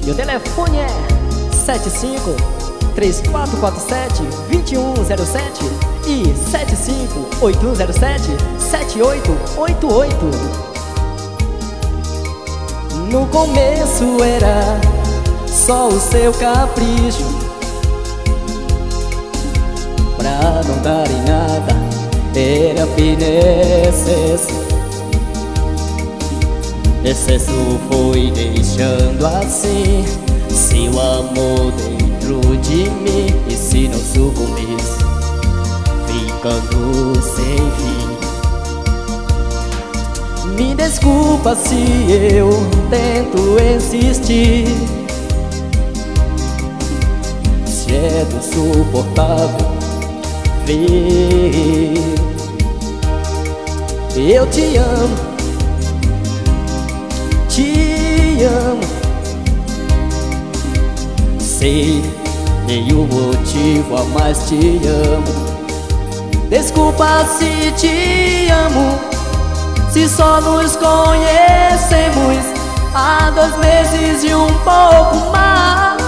E o telefone é 75-3447-2107 e 75-8107-7888. No começo era só o seu capricho, pra não dar em nada era apenas excesso. Excesso foi deixando assim seu amor dentro de mim, e se não sucumbisse, ficando sem fim. Me desculpa se eu tento insistir, se é insuportável ver. Eu te amo, te amo, sei nenhum motivo a mais te amo. Desculpa se te amo, se só nos conhecemos há 2 meses e um pouco mais.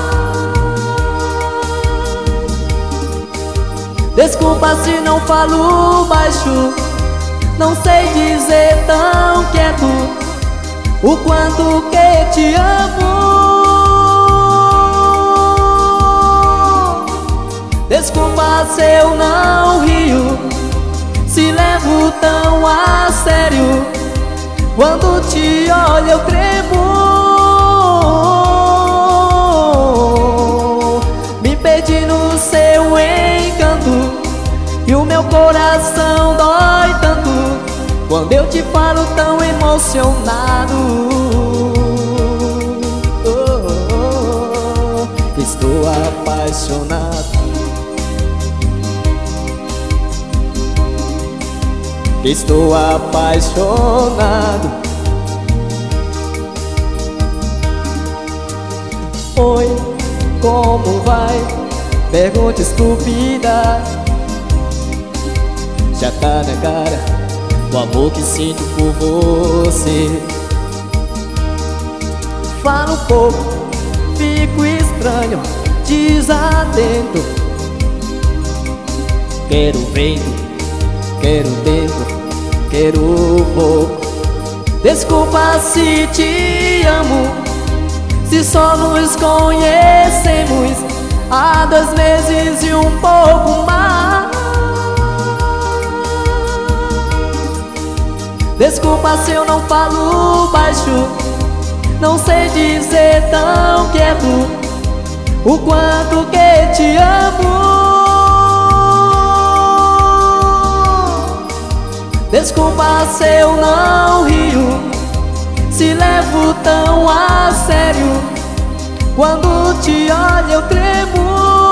Desculpa se não falo baixo, não sei dizer tão quieto o quanto que te amo. Desculpa se eu não rio, se levo tão a sério, quando te olho eu tremo. Me perdi no seu encanto e o meu coração dói tanto quando eu te falo tão emocionado. Estou apaixonado, estou apaixonado. Oi, como vai? Pergunta estúpida. Já tá na cara o amor que sinto por você. Fala um pouco, fico estranho, desatento. Quero vento, quero tempo, quero pouco. Desculpa se te amo, se só nos conhecemos há 2 meses e um pouco mais. Desculpa se eu não falo baixo, não sei dizer tão quieto o quanto que te amo. Desculpa se eu não rio, se levo tão a sério, quando te olho eu tremo.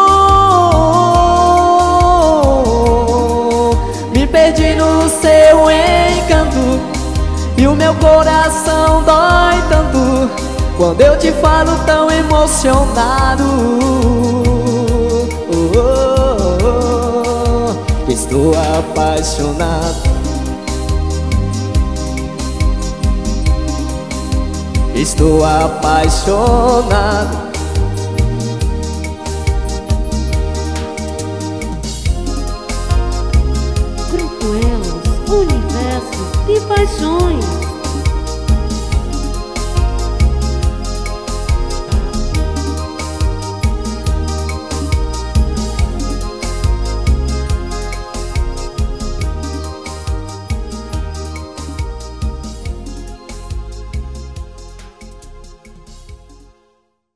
Me perdi no seu encanto e o meu coração dói tanto quando eu te falo tão emocionado. Estou apaixonado, estou apaixonado. Grupo Elos, universo de paixões.